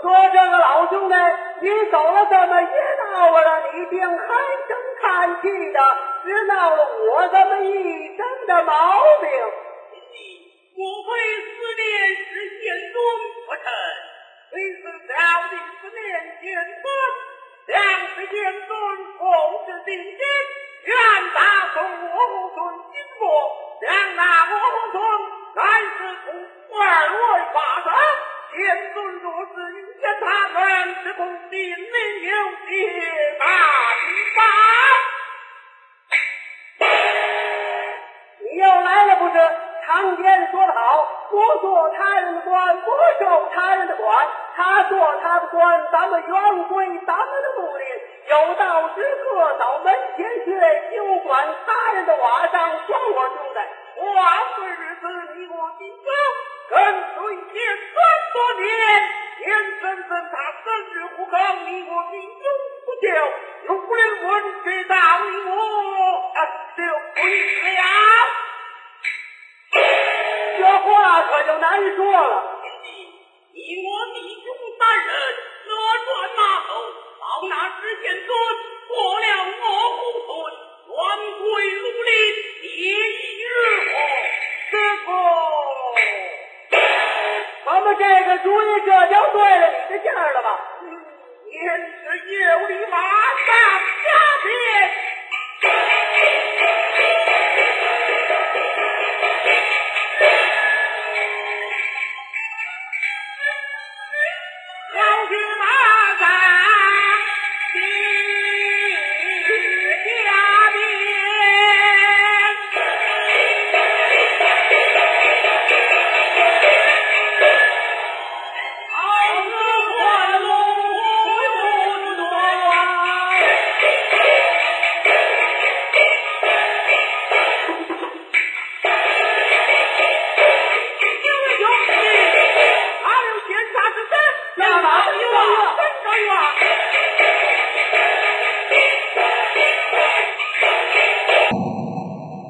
说这个老兄弟，你走了这么一闹了，你竟唉声叹气的，只闹了我这么一身的毛病。 莫非思念是贤尊不成？为是朝廷思念贤尊，两是贤尊同治定心，愿打送我母孙经过，两那我母孙乃是同二位法神。贤尊若是遇见他们，是恐定命有些难办。 你又来了不是？常言说得好，不做他人的官，不受他人的管。他做他的官，咱们原归咱们的目的。有道之客到门前学，休管他人的瓦上霜。我兄弟， 话虽如此，你我今生跟随贤孙多年，贤生生他生日虎坑，你我心中不久，如人问知道你我就不了。 这话可就难说了。 你我弟兄三人勒转马头，报那知贤尊，过了我虎村，转归庐陵，夜已日火。师傅， 咱们这个主意这就对了你的劲儿了吧？ 言是有理，马上下边。老君马上下边。好日换龙不多啊！因为兄弟，还有天下之身，要哪有啊？真个有啊！